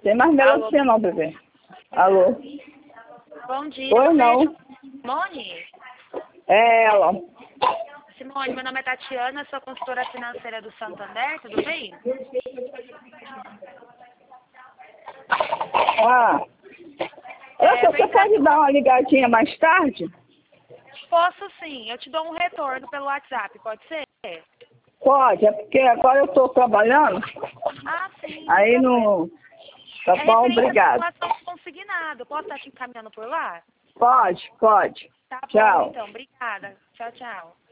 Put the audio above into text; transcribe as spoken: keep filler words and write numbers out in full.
Tem mais melancia não, bebê. Alô? Bom dia. Oi, não. Simone? É ela. Simone, meu nome é Tatiana, sou consultora financeira do Santander, tudo bem? Ah. É, Você pode dar uma ligadinha mais tarde? Posso sim, eu te dou um retorno pelo WhatsApp, pode ser? Pode, é porque agora eu estou trabalhando. Ah, sim. Aí não... Tá é bom, obrigado. consignado, posso estar te encaminhando por lá? Pode, pode. Tá bom, Tchau. então, obrigada. Tchau, tchau.